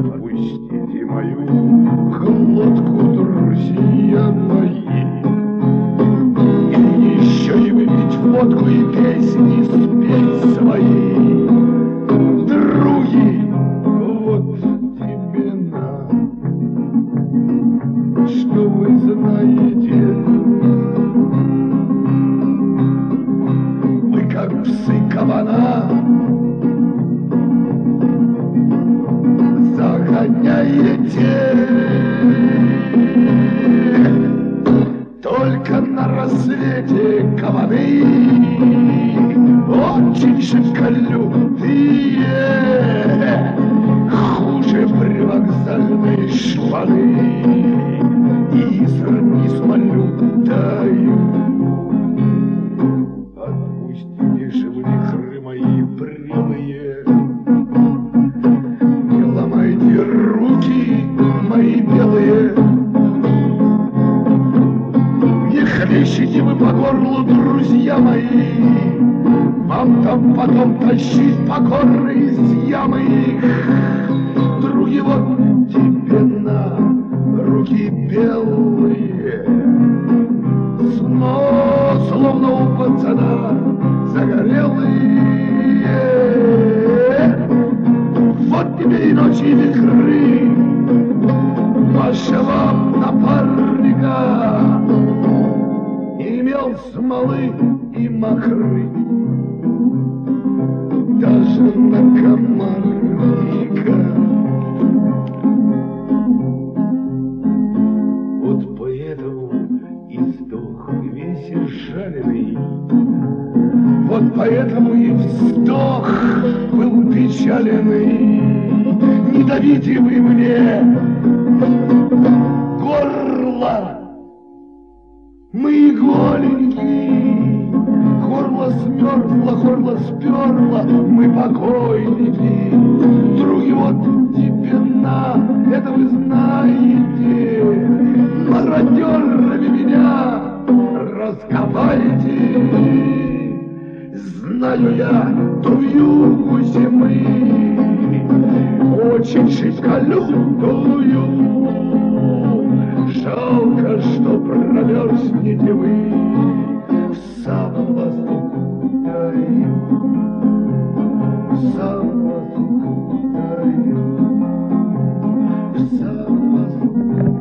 Отпустите мою глотку, друзья мои. И еще и выпить водку и песни спеть свои. Други, вот тебе на, что вы знаете. Вы как псы кабана загоняете. Только на рассвете кабаны очень шикалютые, хуже привокзальной шпаны, и срни самолетаю. Отпустите же вы вихры мои прямые, не ломайте руки мои белые. Хлещите вы по горлу, друзья мои, вам там потом тащить покорно из ямы. Други, вот тебе на руки белые, снова словно у пацана загорелые. Вот тебе и ночи, и вихры вашего напарника. Имел смолы и махры, даже на комарника. Вот поэтому и сдох весь изжаленный, вот поэтому и вздох был печаленный. Не давите вы мне горло, мы голенькие, горло смерзло, горло сперло, мы покойники. Други, вот тебе на, это вы знаете, мародерами меня расковайте. Знаю я ту югу зимы, очень шибко лютую. Жалко, что промерзнете вы, сам воздух даю, сам воздух даю, сам воздух.